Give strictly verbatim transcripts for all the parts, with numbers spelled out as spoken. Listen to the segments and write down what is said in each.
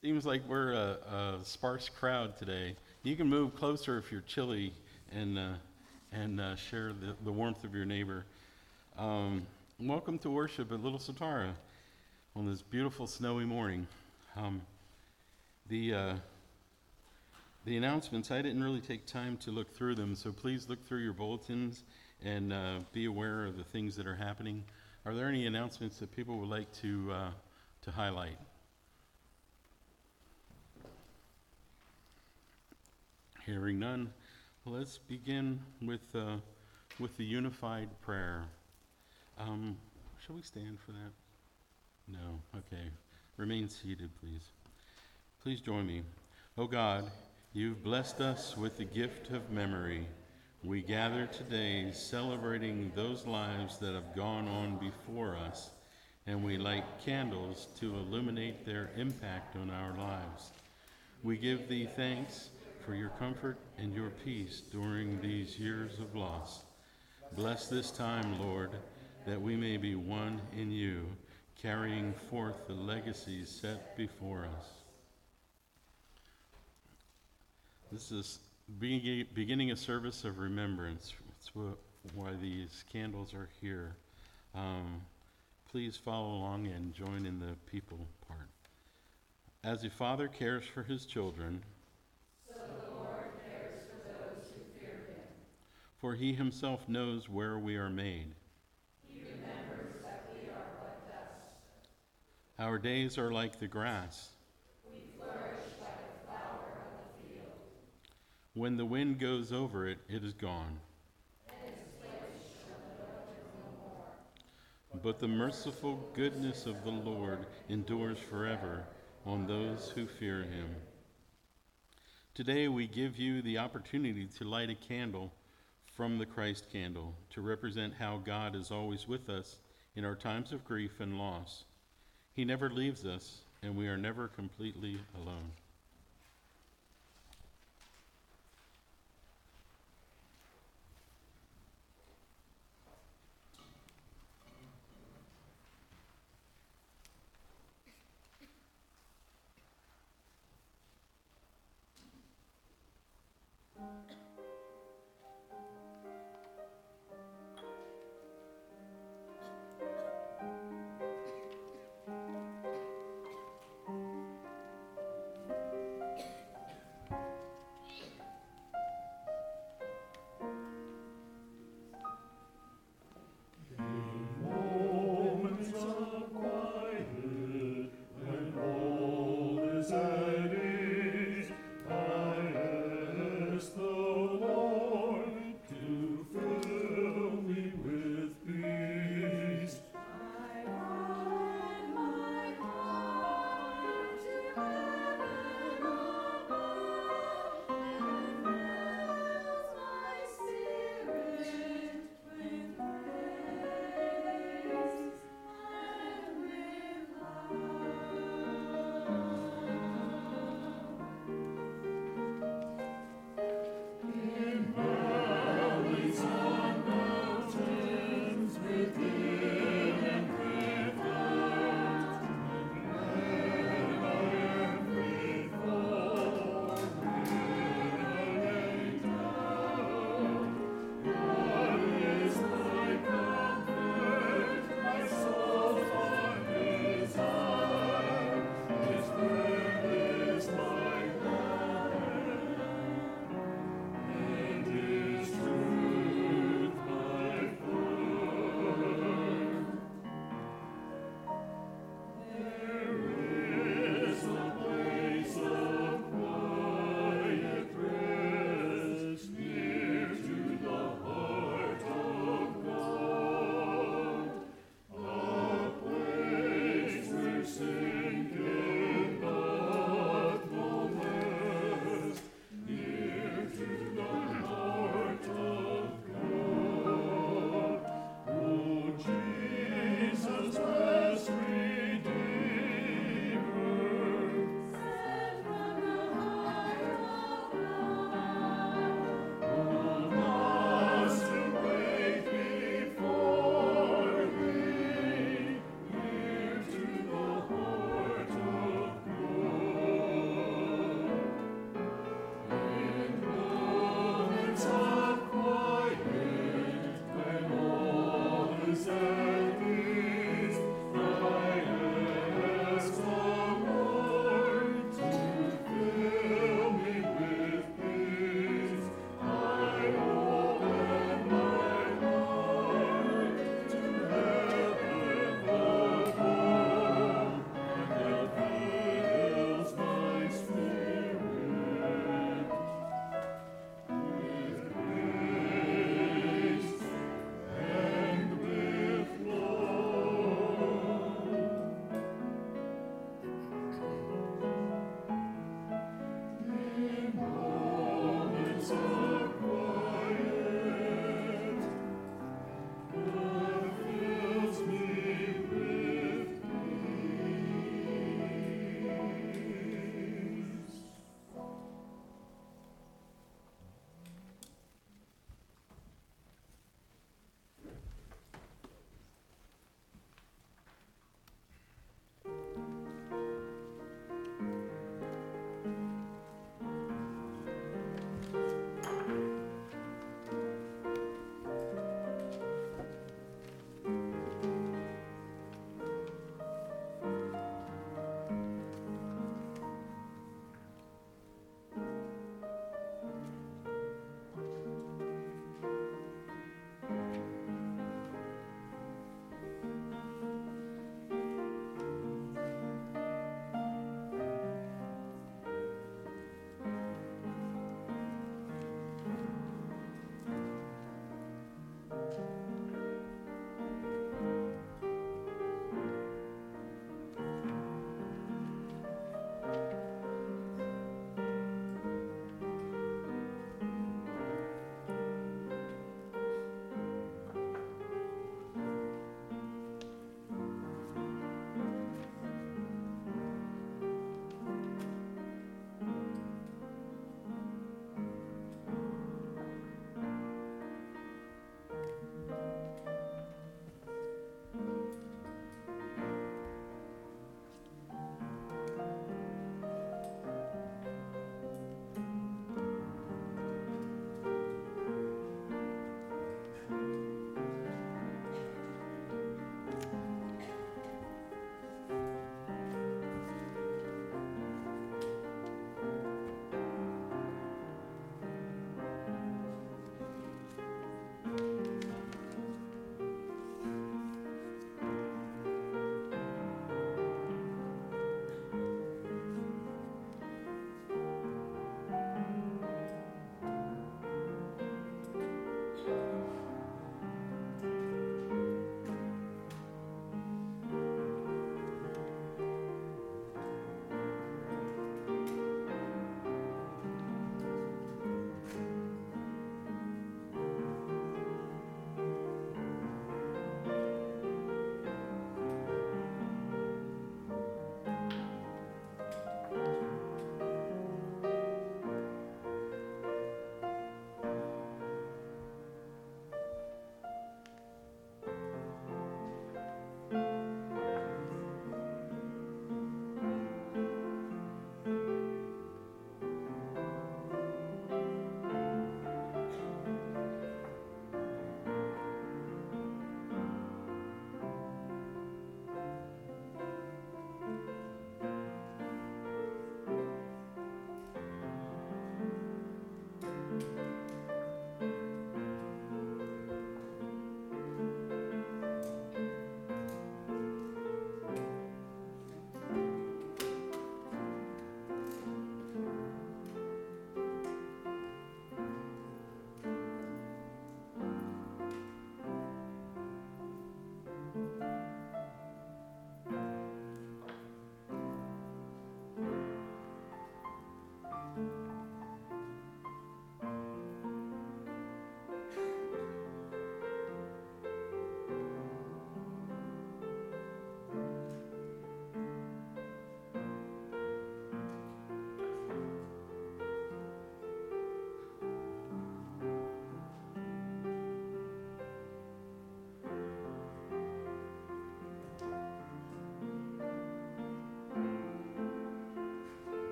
Seems like we're a, a sparse crowd today. You can move closer if you're chilly and uh, and uh, share the, the warmth of your neighbor. Um, Welcome to worship at Little Satara on this beautiful snowy morning. Um, the uh, the announcements, I didn't really take time to look through them, so please look through your bulletins and uh, be aware of the things that are happening. Are there any announcements that people would like to uh, to highlight? Hearing none, let's begin with uh, with the unified prayer. Um, shall we stand for that? No. Okay. Remain seated, please. Please join me. O God, you've blessed us with the gift of memory. We gather today celebrating those lives that have gone on before us, and we light candles to illuminate their impact on our lives. We give thee thanks for your comfort and your peace during these years of loss. Bless this time, Lord, that we may be one in you, carrying forth the legacies set before us. This is beginning a service of remembrance. That's what, why these candles are here. Um, please follow along and join in the people part. As a father cares for his children, for he himself knows where we are made. He remembers that we are but dust. Our days are like the grass. We flourish like a flower of the field. When the wind goes over it, it is gone. And its place shall no more. But the merciful goodness of the Lord endures forever on those who fear him. Today we give you the opportunity to light a candle from the Christ candle to represent how God is always with us in our times of grief and loss. He never leaves us, and we are never completely alone.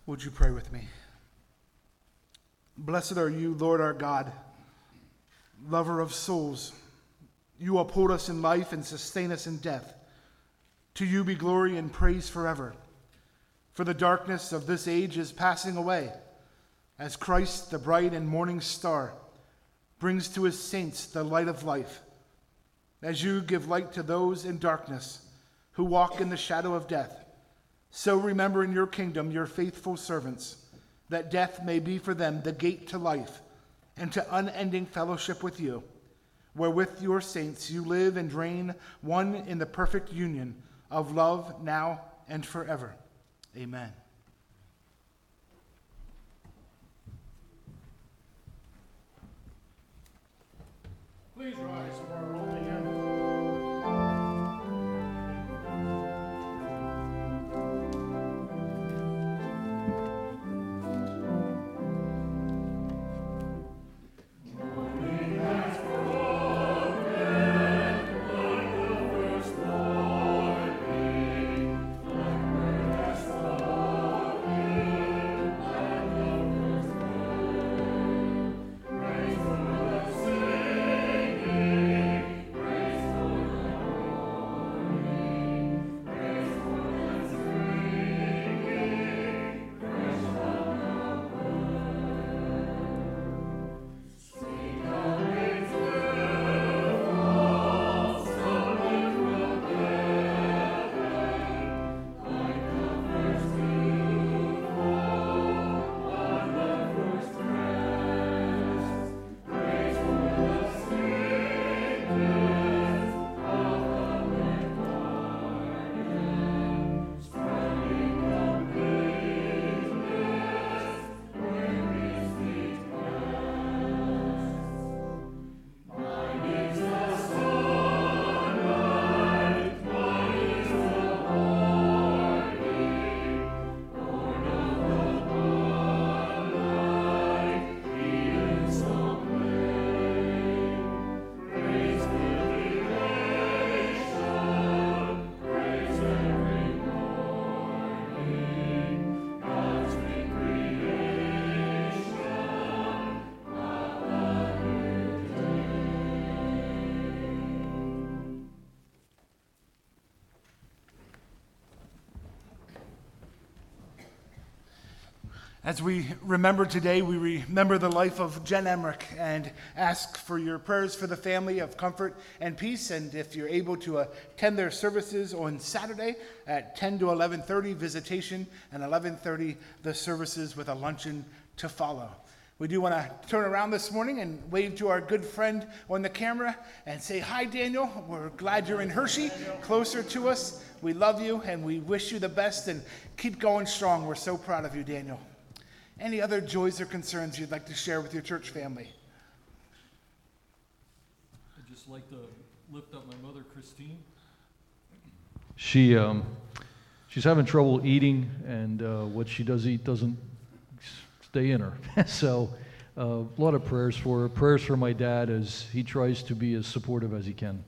Would you pray with me? Blessed are you, Lord our God, lover of souls. You uphold us in life and sustain us in death. To you be glory and praise forever. For the darkness of this age is passing away, as Christ, the bright and morning star, brings to his saints the light of life. As you give light to those in darkness who walk in the shadow of death, so remember in your kingdom your faithful servants, that death may be for them the gate to life and to unending fellowship with you, where with your saints you live and reign, one in the perfect union of love now and forever. Amen. Please rise for our holy hymn. As we remember today, we remember the life of Jen Emmerich and ask for your prayers for the family of comfort and peace. And if you're able to attend their services on Saturday at ten to eleven thirty, visitation, and eleven thirty, the services with a luncheon to follow. We do want to turn around this morning and wave to our good friend on the camera and say, hi, Daniel. We're glad you're in Hershey, closer to us. We love you and we wish you the best and keep going strong. We're so proud of you, Daniel. Any other joys or concerns you'd like to share with your church family? I'd just like to lift up my mother, Christine. She um, she's having trouble eating, and uh, what she does eat doesn't stay in her. So uh, a lot of prayers for her. Prayers for my dad as he tries to be as supportive as he can.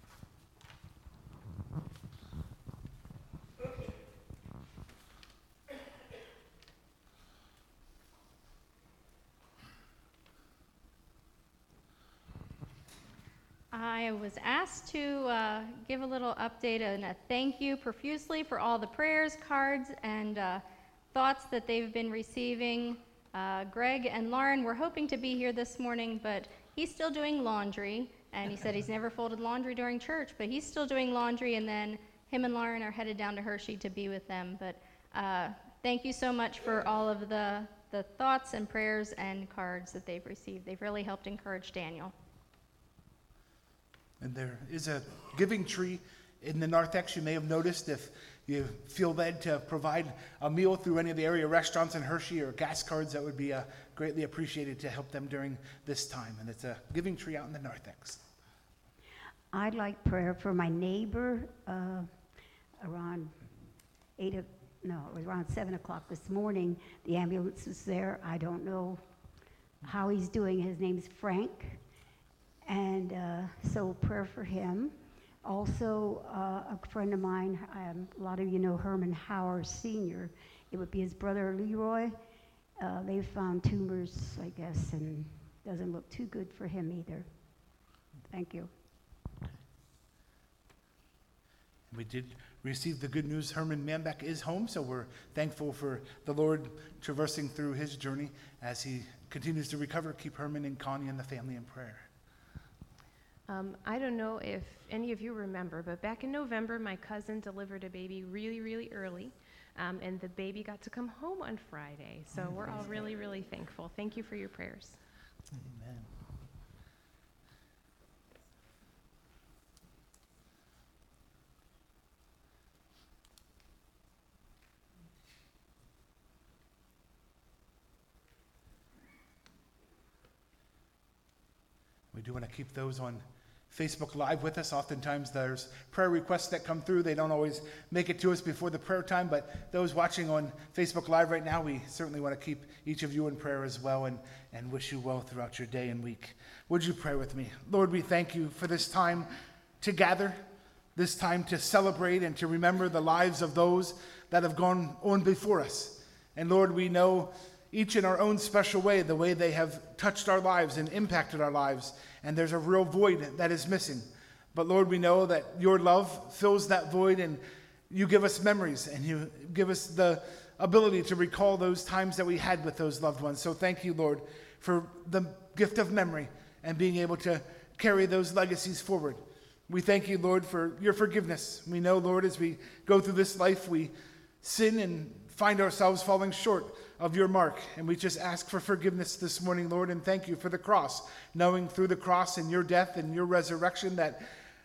I was asked to uh, give a little update and a thank you profusely for all the prayers, cards, and uh, thoughts that they've been receiving. Uh, Greg and Lauren were hoping to be here this morning, but he's still doing laundry, and he said he's never folded laundry during church, but he's still doing laundry, and then him and Lauren are headed down to Hershey to be with them. But uh, thank you so much for all of the, the thoughts and prayers and cards that they've received. They've really helped encourage Daniel. And there is a giving tree in the narthex. You may have noticed if you feel led to provide a meal through any of the area restaurants in Hershey or gas cards, that would be uh, greatly appreciated to help them during this time. And it's a giving tree out in the narthex. I'd like prayer for my neighbor uh, around eight, o- no, it was around seven o'clock this morning. The ambulance was there. I don't know how he's doing. His name's Frank. And uh, so prayer for him. Also, uh, a friend of mine, um, a lot of you know Herman Howard Senior it would be his brother Leroy. Uh, they found tumors, I guess, and doesn't look too good for him either. Thank you. We did receive the good news. Herman Manbeck is home, so we're thankful for the Lord traversing through his journey as he continues to recover. Keep Herman and Connie and the family in prayer. Um, I don't know if any of you remember, but back in November, my cousin delivered a baby really, really early, um, and the baby got to come home on Friday. So we're all really, really thankful. Thank you for your prayers. Amen. We do want to keep those on Facebook Live with us. Oftentimes there's prayer requests that come through. They don't always make it to us before the prayer time, but those watching on Facebook Live right now, we certainly want to keep each of you in prayer as well and, and wish you well throughout your day and week. Would you pray with me? Lord, we thank you for this time to gather, this time to celebrate and to remember the lives of those that have gone on before us. And Lord, we know each in our own special way, the way they have touched our lives and impacted our lives. And there's a real void that is missing. But Lord, we know that your love fills that void, and you give us memories and you give us the ability to recall those times that we had with those loved ones. So thank you, Lord, for the gift of memory and being able to carry those legacies forward. We thank you, Lord, for your forgiveness. We know, Lord, as we go through this life, we sin and find ourselves falling short of your mark. And we just ask for forgiveness this morning, Lord, and thank you for the cross, knowing through the cross and your death and your resurrection that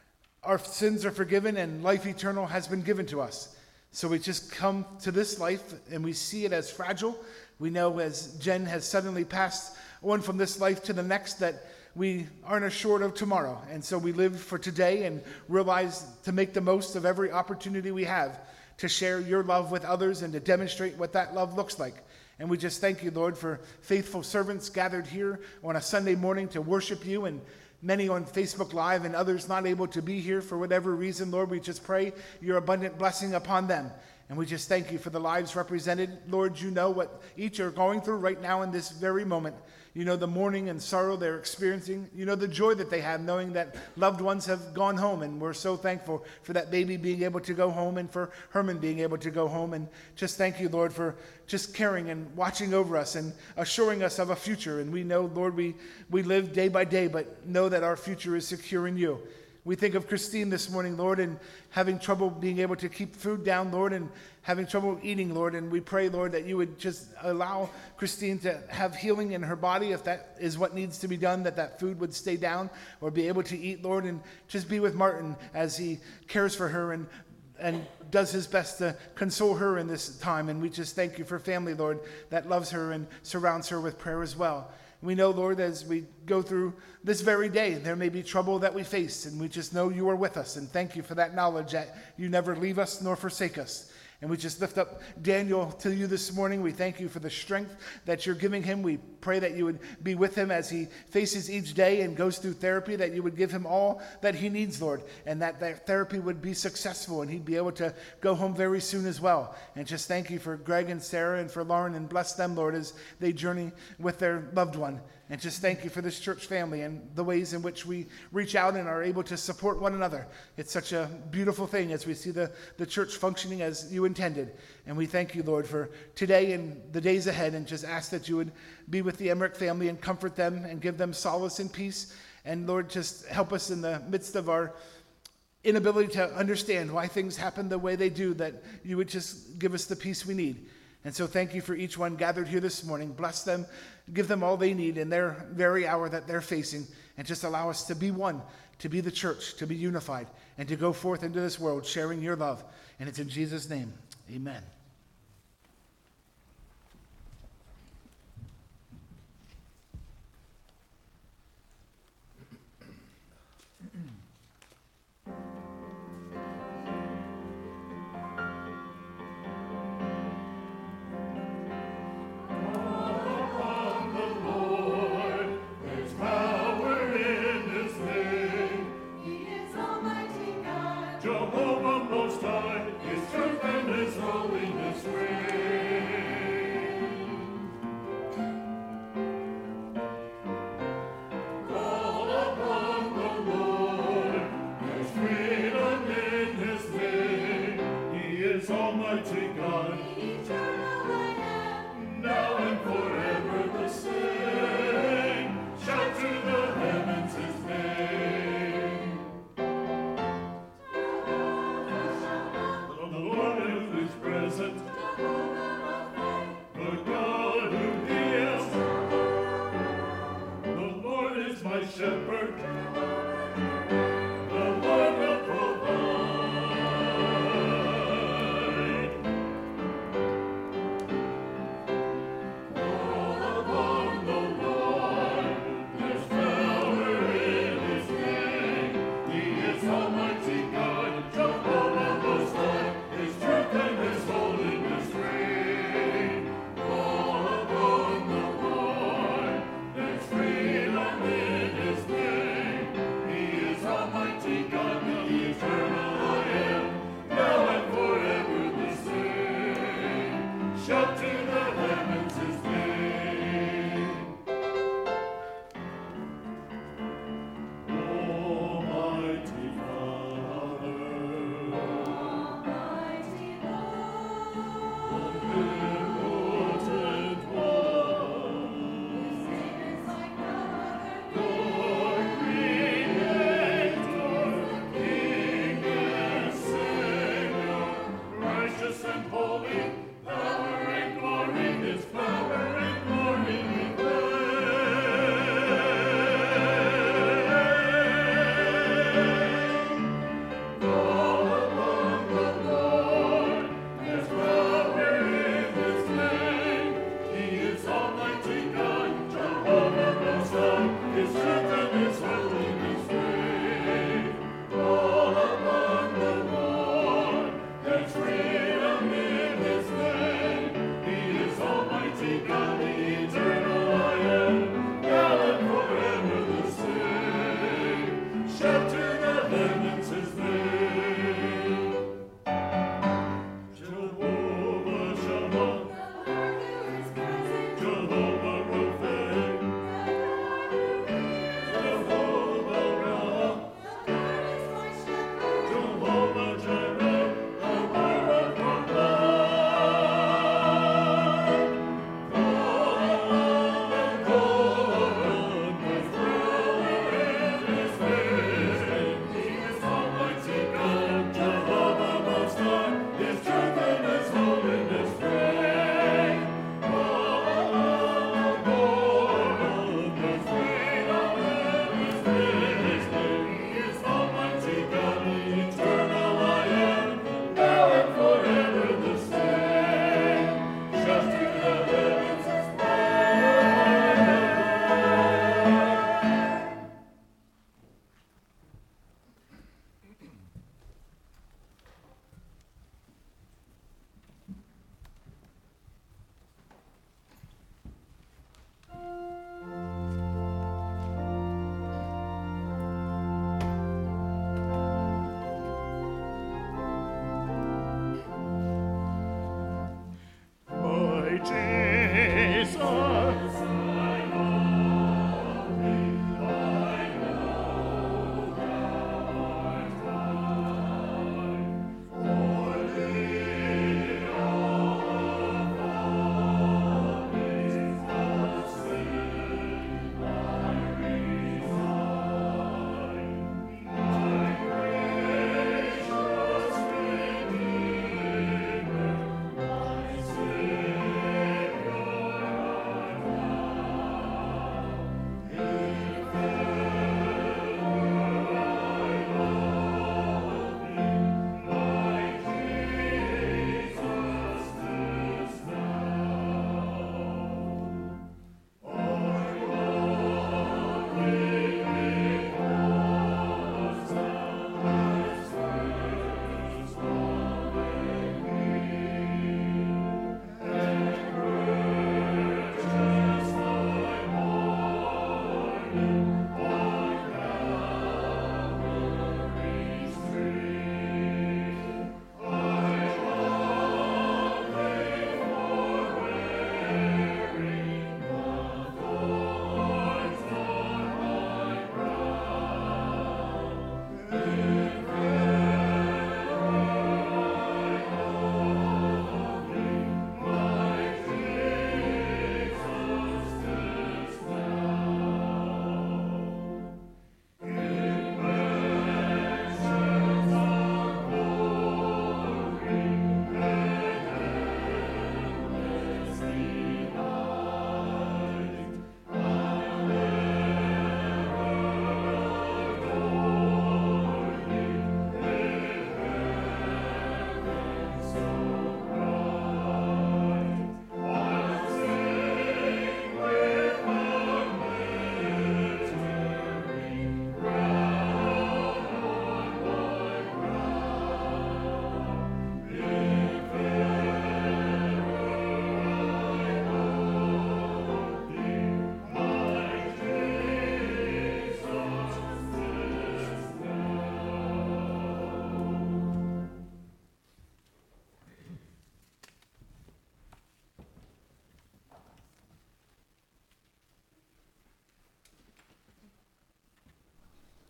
our sins are forgiven and life eternal has been given to us. So we just come to this life and we see it as fragile. We know as Jen has suddenly passed on from this life to the next that we aren't assured of tomorrow. And so we live for today and realize to make the most of every opportunity we have to share your love with others and to demonstrate what that love looks like. And we just thank you, Lord, for faithful servants gathered here on a Sunday morning to worship you, and many on Facebook Live and others not able to be here for whatever reason. Lord, we just pray your abundant blessing upon them. And we just thank you for the lives represented. Lord, you know what each are going through right now in this very moment. You know the mourning and sorrow they're experiencing. You know the joy that they have knowing that loved ones have gone home. And we're so thankful for that baby being able to go home and for Herman being able to go home. And just thank you, Lord, for just caring and watching over us and assuring us of a future. And we know, Lord, we, we live day by day, but know that our future is secure in you. We think of Christine this morning, Lord, and having trouble being able to keep food down, Lord, and having trouble eating, Lord. And we pray, Lord, that you would just allow Christine to have healing in her body if that is what needs to be done, that that food would stay down or be able to eat, Lord. And just be with Martin as he cares for her and and does his best to console her in this time. And we just thank you for family, Lord, that loves her and surrounds her with prayer as well. We know, Lord, as we go through this very day, there may be trouble that we face, and we just know you are with us. And thank you for that knowledge that you never leave us nor forsake us. And we just lift up Daniel to you this morning. We thank you for the strength that you're giving him. We pray that you would be with him as he faces each day and goes through therapy, that you would give him all that he needs, Lord, and that that therapy would be successful and he'd be able to go home very soon as well. And just thank you for Greg and Sarah and for Lauren, and bless them, Lord, as they journey with their loved one. And just thank you for this church family and the ways in which we reach out and are able to support one another. It's such a beautiful thing as we see the, the church functioning as you intended. And we thank you, Lord, for today and the days ahead, and just ask that you would be with the Emmerich family and comfort them and give them solace and peace. And Lord, just help us in the midst of our inability to understand why things happen the way they do, that you would just give us the peace we need. And so thank you for each one gathered here this morning. Bless them, give them all they need in their very hour that they're facing, and just allow us to be one, to be the church, to be unified, and to go forth into this world sharing your love. And it's in Jesus' name, amen. Jehovah Most High, His truth and His holiness. shepherd, the Lord will provide. Call upon the Lord, there's power in His name. He is Almighty God, Jehovah Most High, His truth and His holiness reign. Call upon the Lord, there's freedom in His name.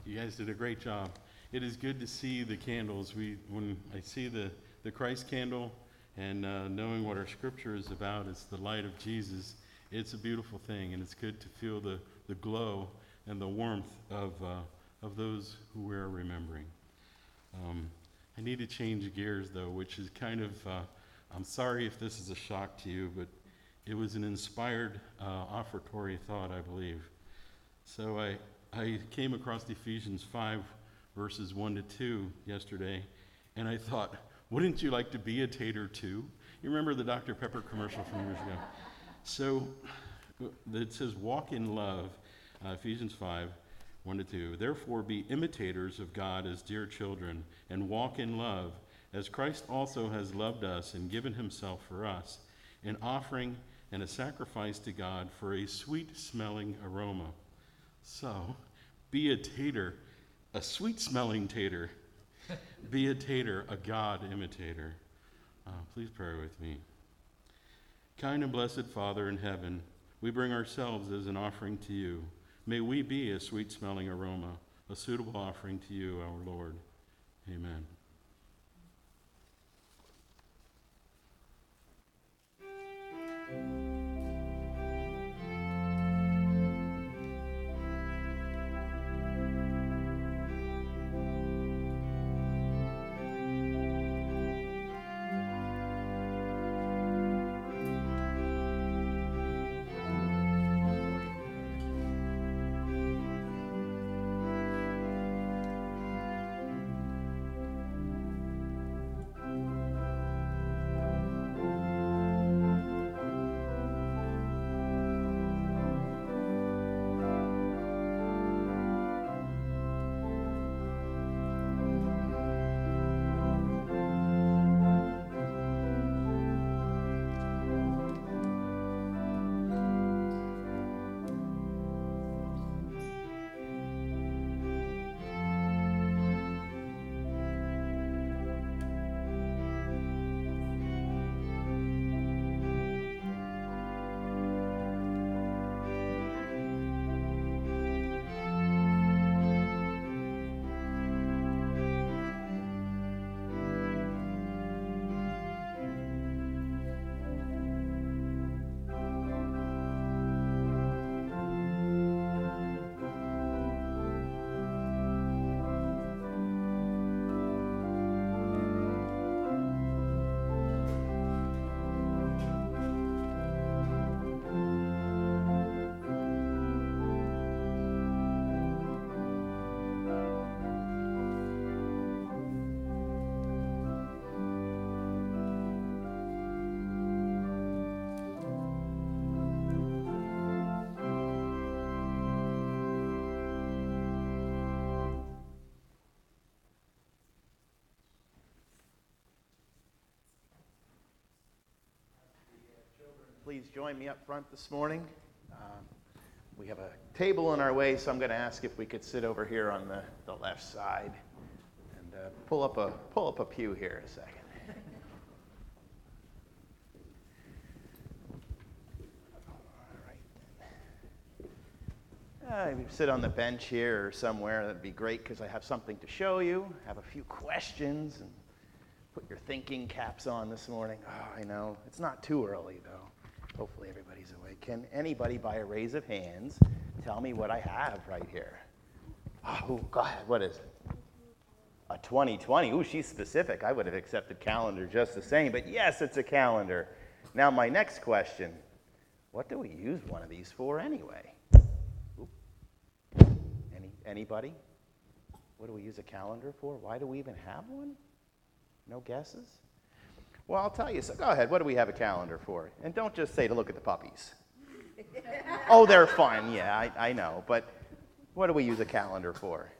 You guys did a great job. It is good to see the candles. We, when I see the, the Christ candle and uh, knowing what our scripture is about, it's the light of Jesus. It's a beautiful thing, and it's good to feel the, the glow and the warmth of, uh, of those who we're remembering. Um, I need to change gears, though, which is kind of, uh, I'm sorry if this is a shock to you, but it was an inspired uh, offertory thought, I believe. So I, I came across Ephesians five, verses one to two yesterday, and I thought, wouldn't you like to be a tater too? You remember the Doctor Pepper commercial from years ago? So it says, walk in love, uh, Ephesians five, one to two. Therefore be imitators of God as dear children, and walk in love, as Christ also has loved us and given himself for us, an offering and a sacrifice to God for a sweet-smelling aroma. So, be a tater, a sweet-smelling tater. Be a tater, a God imitator. Uh, please pray with me. Kind and blessed Father in heaven, we bring ourselves as an offering to you. May we be a sweet-smelling aroma, a suitable offering to you, our Lord. Amen. Please join me up front this morning. Um, we have a table in our way, so I'm going to ask if we could sit over here on the, the left side and uh, pull up a pull up a pew here a second. All right. Uh, if you sit on the bench here or somewhere, that'd be great because I have something to show you. I have a few questions and put your thinking caps on this morning. Oh, I know it's not too early though. Hopefully everybody's awake. Can anybody, by a raise of hands, tell me what I have right here? Oh, go ahead. What is it? A twenty twenty. Ooh, she's specific. I would have accepted calendar just the same. But yes, it's a calendar. Now, my next question. What do we use one of these for anyway? Oop. Any, anybody? What do we use a calendar for? Why do we even have one? No guesses? Well, I'll tell you. So go ahead. What do we have a calendar for? And don't just say to look at the puppies. Oh, they're fun. Yeah, I, I know. But what do we use a calendar for?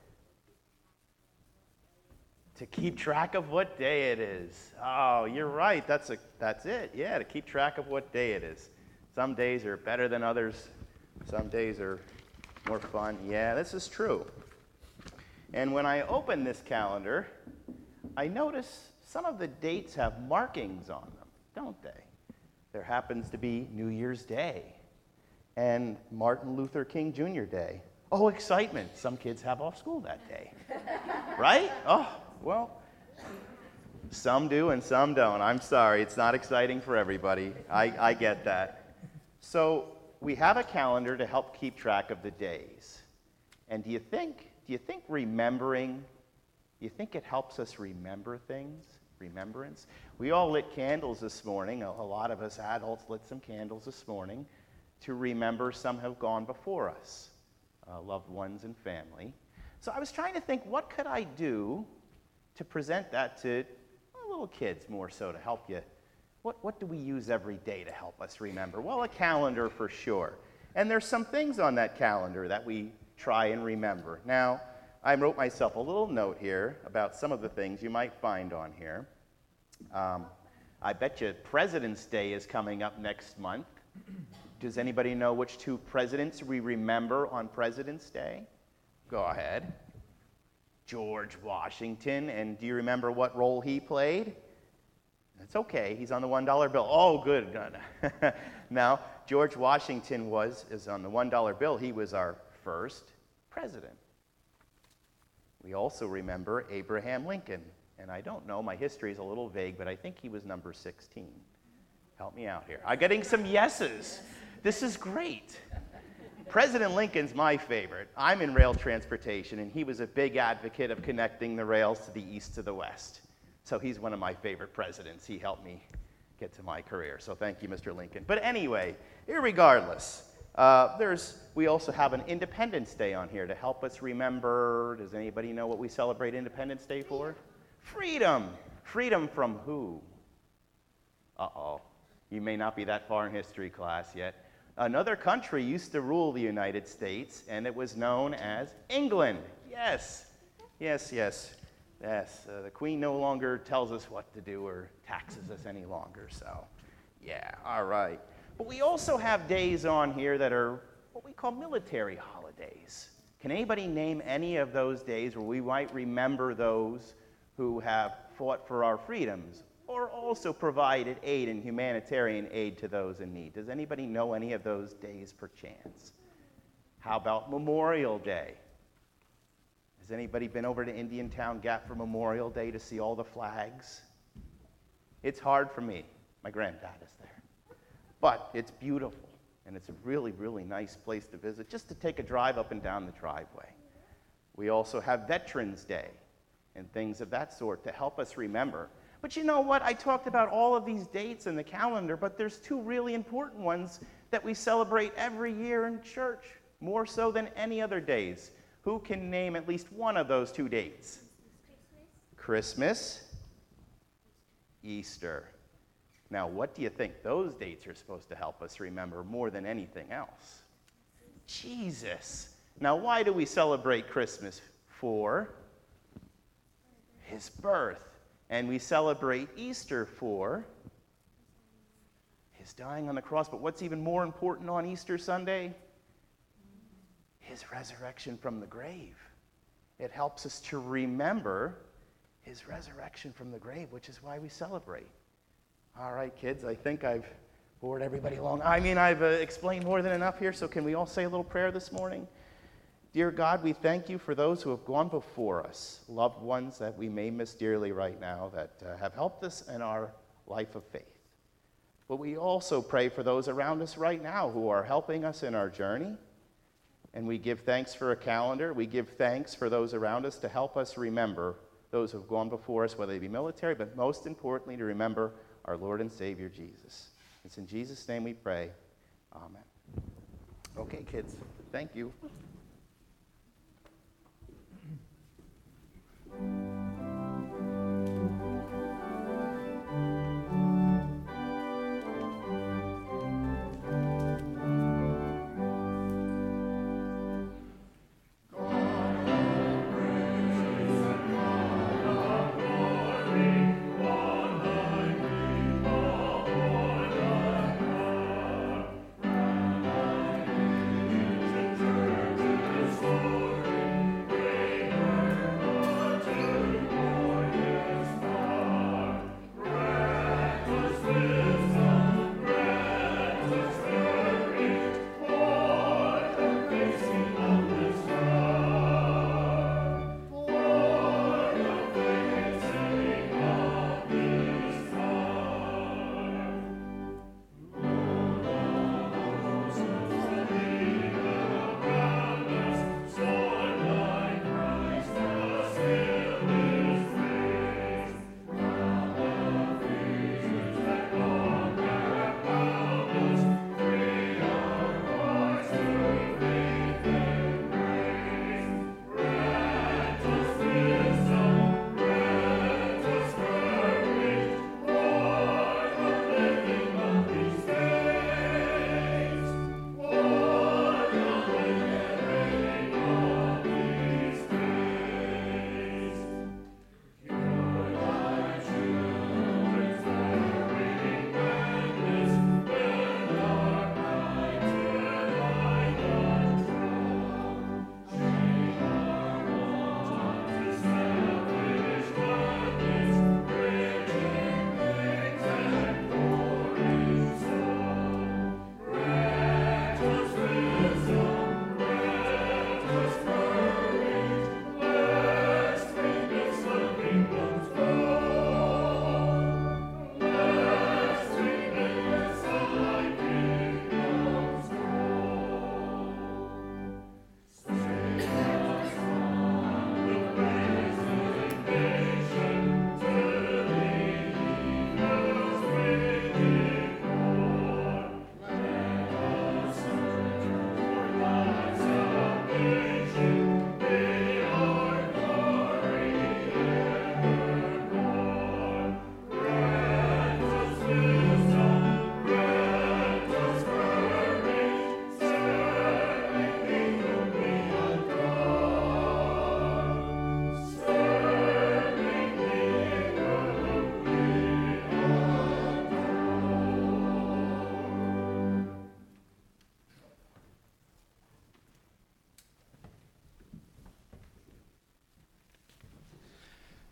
To keep track of what day it is. Oh, you're right. That's a that's it. Yeah, to keep track of what day it is. Some days are better than others. Some days are more fun. Yeah, this is true. And when I open this calendar, I notice some of the dates have markings on them, don't they? There happens to be New Year's Day and Martin Luther King Junior Day Oh, excitement. Some kids have off school that day. Right? Oh, well, some do and some don't. I'm sorry. It's not exciting for everybody. I, I get that. So we have a calendar to help keep track of the days. And do you think, do you think remembering, do you think it helps us remember things? Remembrance? We all lit candles this morning. A, a lot of us adults lit some candles this morning to remember some have gone before us, uh, loved ones and family. So I was trying to think, what could I do to present that to well, little kids more so to help you? What, what do we use every day to help us remember? Well, a calendar for sure. And there's some things on that calendar that we try and remember. Now, I wrote myself a little note here about some of the things you might find on here. Um, I bet you President's Day is coming up next month. Does anybody know which two presidents we remember on President's Day? Go ahead. George Washington. And do you remember what role he played? It's okay. He's on the one dollar bill. Oh, good. good. Now, George Washington was is on the one dollar bill. He was our first president. We also remember Abraham Lincoln. And I don't know, my history is a little vague, but I think he was number sixteen. Help me out here. I'm getting some yeses. This is great. President Lincoln's my favorite. I'm in rail transportation, and he was a big advocate of connecting the rails to the east to the west. So he's one of my favorite presidents. He helped me get to my career. So thank you, Mister Lincoln. But anyway, irregardless, uh, there's we also have an Independence Day on here to help us remember. Does anybody know what we celebrate Independence Day for? Freedom. Freedom from who? Uh-oh. You may not be that far in history class yet. Another country used to rule the United States, and it was known as England. Yes. Yes, yes. Yes. Uh, the Queen no longer tells us what to do or taxes us any longer, so yeah, all right. But we also have days on here that are what we call military holidays. Can anybody name any of those days where we might remember those who have fought for our freedoms or also provided aid and humanitarian aid to those in need? Does anybody know any of those days perchance? How about Memorial Day? Has anybody been over to Indiantown Gap for Memorial Day to see all the flags? It's hard for me. My granddad is there. But it's beautiful, and it's a really, really nice place to visit, just to take a drive up and down the driveway. We also have Veterans Day and things of that sort to help us remember. But you know what? I talked about all of these dates in the calendar, but there's two really important ones that we celebrate every year in church, more so than any other days. Who can name at least one of those two dates? Christmas, Easter. Now, what do you think those dates are supposed to help us remember more than anything else? Jesus. Now, why do we celebrate Christmas? For his birth. And we celebrate Easter for his dying on the cross. But what's even more important on Easter Sunday? His resurrection from the grave. It helps us to remember his resurrection from the grave, which is why we celebrate. All right, kids, I think I've bored everybody along. I mean, I've uh, explained more than enough here, so can we all say a little prayer this morning? Dear God, we thank you for those who have gone before us, loved ones that we may miss dearly right now that uh, have helped us in our life of faith. But we also pray for those around us right now who are helping us in our journey. And we give thanks for a calendar. We give thanks for those around us to help us remember those who have gone before us, whether they be military, but most importantly, to remember our Lord and Savior, Jesus. It's in Jesus' name we pray. Amen. Okay, kids, thank you. Church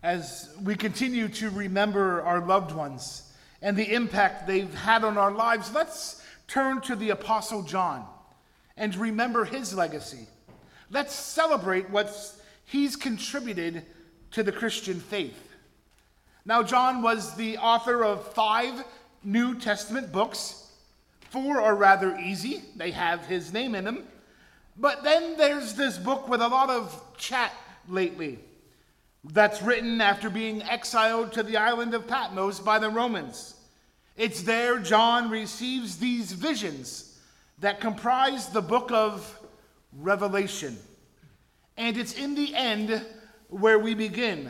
as we continue to remember our loved ones and the impact they've had on our lives, let's turn to the Apostle John and remember his legacy. Let's celebrate what he's contributed to the Christian faith. Now, John was the author of five New Testament books. Four are rather easy. They have his name in them. But then there's this book with a lot of chat lately that's written after being exiled to the island of Patmos by the Romans. It's there John receives these visions that comprise the book of Revelation. And it's in the end where we begin.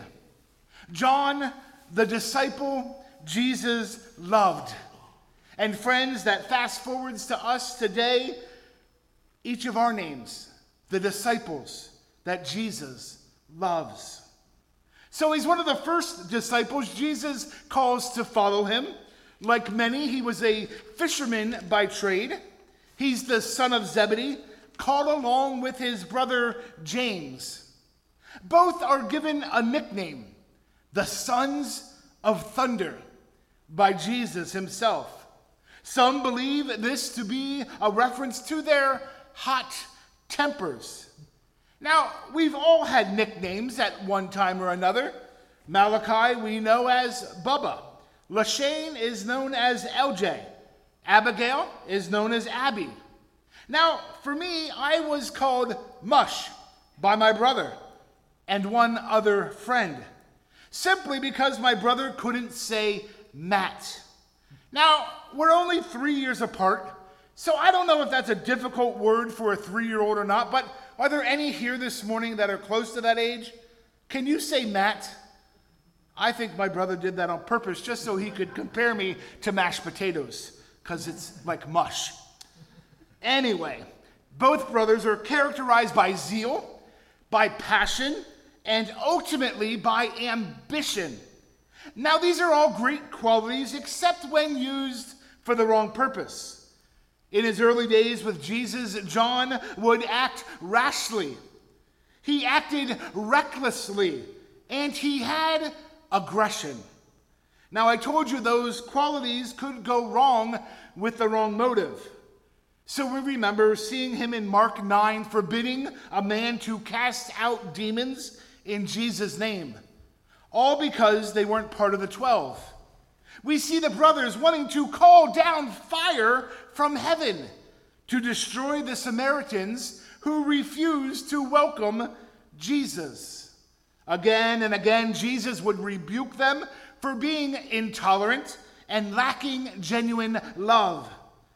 John, the disciple Jesus loved. And friends, that fast forwards to us today, each of our names, the disciples that Jesus loves. So he's one of the first disciples Jesus calls to follow him. Like many, he was a fisherman by trade. He's the son of Zebedee, called along with his brother James. Both are given a nickname, the Sons of Thunder, by Jesus himself. Some believe this to be a reference to their hot tempers. Now, we've all had nicknames at one time or another. Malachi we know as Bubba. Lashane is known as L J. Abigail is known as Abby. Now, for me, I was called Mush by my brother and one other friend, simply because my brother couldn't say Matt. Now, we're only three years apart, so I don't know if that's a difficult word for a three-year-old or not, but are there any here this morning that are close to that age? Can you say Matt? I think my brother did that on purpose just so he could compare me to mashed potatoes, because it's like mush. Anyway, both brothers are characterized by zeal, by passion, and ultimately by ambition. Now, these are all great qualities, except when used for the wrong purpose. In his early days with Jesus, John would act rashly. He acted recklessly, and he had aggression. Now, I told you those qualities could go wrong with the wrong motive. So we remember seeing him in Mark nine forbidding a man to cast out demons in Jesus' name, all because they weren't part of the twelve. We see the brothers wanting to call down fire from heaven to destroy the Samaritans who refused to welcome Jesus. Again and again, Jesus would rebuke them for being intolerant and lacking genuine love.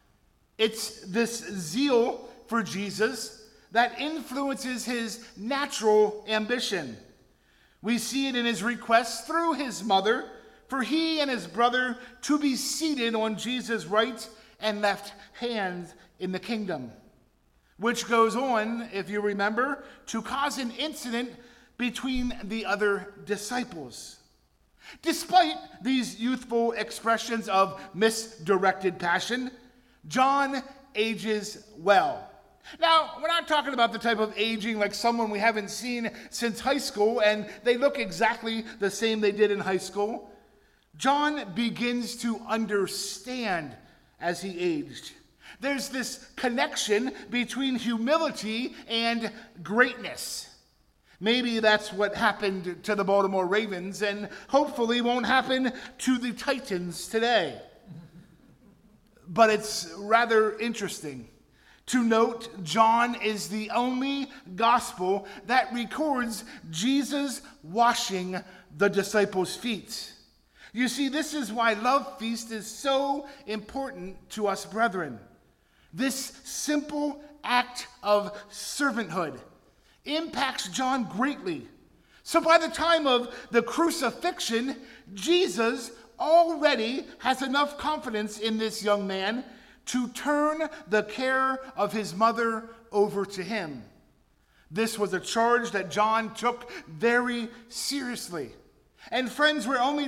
It's this zeal for Jesus that influences his natural ambition. We see it in his request through his mother for he and his brother to be seated on Jesus' right and left hand in the kingdom, which goes on, if you remember, to cause an incident between the other disciples. Despite these youthful expressions of misdirected passion, John ages well. Now, we're not talking about the type of aging like someone we haven't seen since high school and they look exactly the same they did in high school. John begins to understand as he aged. There's this connection between humility and greatness. Maybe that's what happened to the Baltimore Ravens and hopefully won't happen to the Titans today. But it's rather interesting to note John is the only gospel that records Jesus washing the disciples' feet. You see, this is why Love Feast is so important to us brethren. This simple act of servanthood impacts John greatly. So by the time of the crucifixion, Jesus already has enough confidence in this young man to turn the care of his mother over to him. This was a charge that John took very seriously. And friends, we're only